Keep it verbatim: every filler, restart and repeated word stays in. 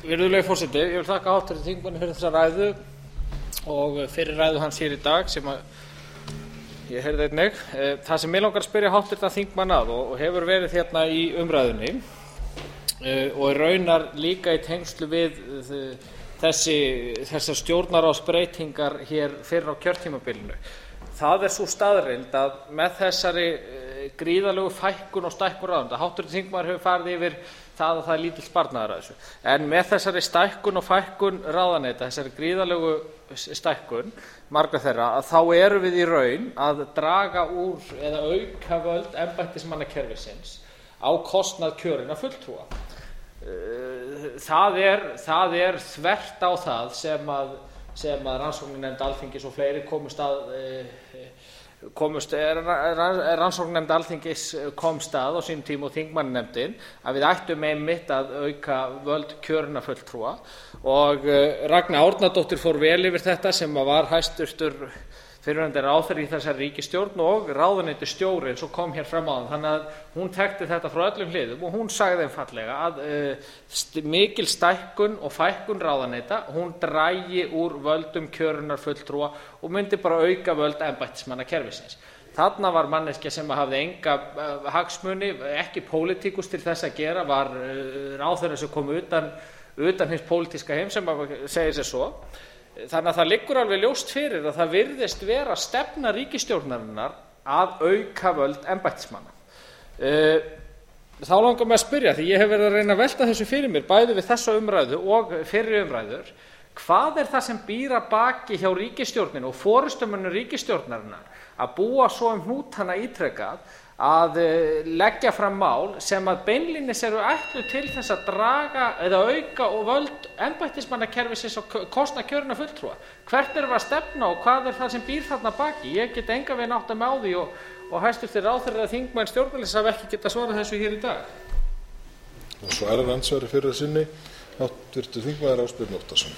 Virðulegi forseti, ég vil þakka háttvirtum þingmanni fyrir þessa ræðu og fyrir ræðu hans hér í dag sem að ég heyrði einnig. Það sem mig langar að spyrja háttvirtan þingmann að og hefur verið hérna í umræðunni og raunar líka í tengslu við þessi, þessar stjórnarráðsbreytingar hér fyrr á kjörtímabilinu. Það er sú staðreynd að með þessari gríðarlegu fækkun og stækkun ráðuneyta, háttvirtur þingmaður hefur farið yfir það að það er lítill sparnaður að þessu, en með þessari stækkun og fækkun ráðuneyta, þessari gríðarlegu stækkun margra þeirra, að þá erum við í raun að draga úr eða auka völd embættismannakerfisins á kostnað kjörinna fulltrúa. Það er, það er þvert á það sem að sem að rannsóknarnefnd Alþingis og fleiri komust að komust, rannsóknarnefnd Alþingis komst að á sínum tíma og þingmannanefndin að við ættum einmitt að auka völd kjörinna fulltrúa og Ragna Árnadóttir fór vel yfir þetta sem var hæstvirtur fyrrverandi ráðherra í þessari ríkisstjórn og ráðuneytisstjóri eins og kom hér fram áðan, þannig að hún þekkti þetta frá öllum hliðum og hún sagði einfaldlega að uh, st mikil stækkun og fækkun ráðuneyta, hún drægi úr völdum kjörinnar fulltrúa og myndi bara auka völd embættismannakerfisins. Þarna var manneskja sem hafði enga uh, hagsmuni, ekki pólitíkus til þess að gera, var uh, ráðherra sem kom utan, utan hins pólitíska heim sem segir sér svo. Þannig að það liggur alveg ljóst fyrir að það virðist vera stefna ríkisstjórnarinnar að auka völd embættismanna. Þá langar mig að spyrja, því ég hef verið að reyna að velta þessu fyrir mér, bæði við þessa umræðu og fyrri umræður, hvað er það sem býr að baki hjá ríkisstjórninu og forystumönnum ríkisstjórnarinnar að búa svo um hnútana ítrekað að leggja fram mál sem að beinlínis eru ætluð til þess að draga eða auka og völd embættismannakerfisins á kostnað kjörinna fulltrúa. Hvert erum við að stefna og hvað er það sem býr þarna baki? Ég get engan veginn átta mig á því og, og hæstvirtir ráðherrar eða þingmenn stjórnarliðs hafa ekki getað svarað þessu hér í dag. Og svarar andsvari fyrir sinni háttvirtur þingmaður Ásbjörn Óttarsson.